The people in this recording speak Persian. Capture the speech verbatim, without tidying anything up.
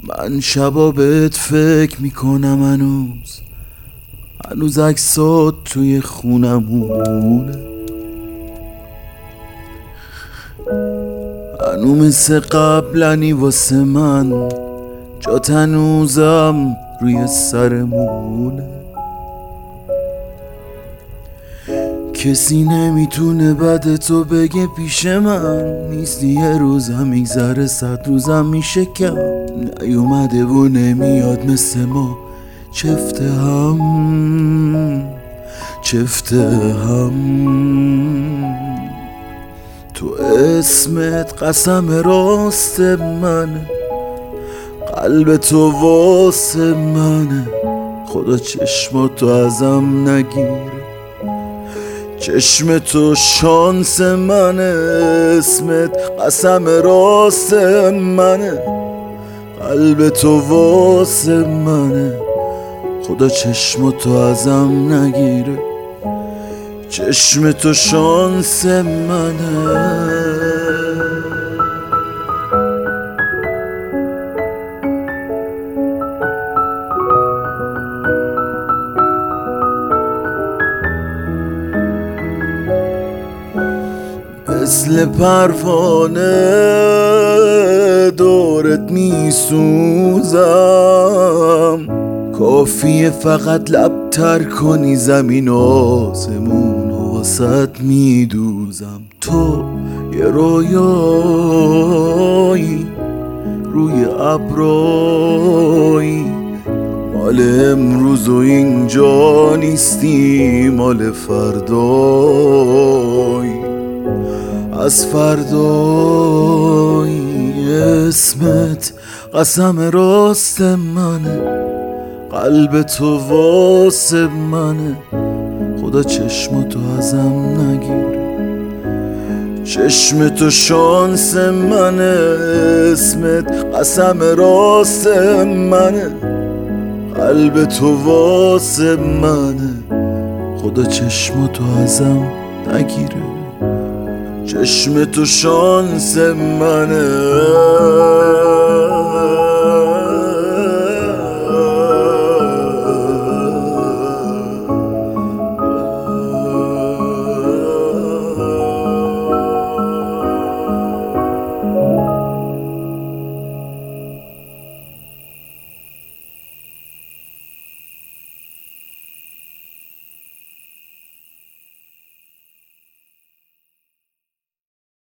من شبا بهت فکر میکنم هنوز هنوز عکسات توی خونمونه، هنو مثل قبلنی واسه من، جات هنوزم روی سرمونه. کسی نمیتونه بد تو بگه پیش من، نیستی یه روزم میگذره صد روزم میشه کم. نیومده و نمیاد مثل ما چفته هم چفته هم. تو اسمت قسم راست منه، قلب تو واسه منه. خدا چشماتو ازم نگیره، چشم تو شانس منه. اسمت قسم راست منه، قلب تو واسه منه. خدا چشم تو ازم نگیره، چشم تو شانس منه. مثل پروانه دورت میسوزم، کافیه فقط لب تر کنی زمین و آسمون و واسط میدوزم. تو یه رویایی روی ابرایی، مال امروز و اینجا نیستی، مال فردایی از فردایی. اسمت قسم راست منه، قلب تو واسه منه. خدا چشم تو ازم نگیره، چشم تو شانس منه. اسمت قسم راست منه، قلب تو واسه منه. خدا چشم تو ازم نگیره، چشم تو شانس منه.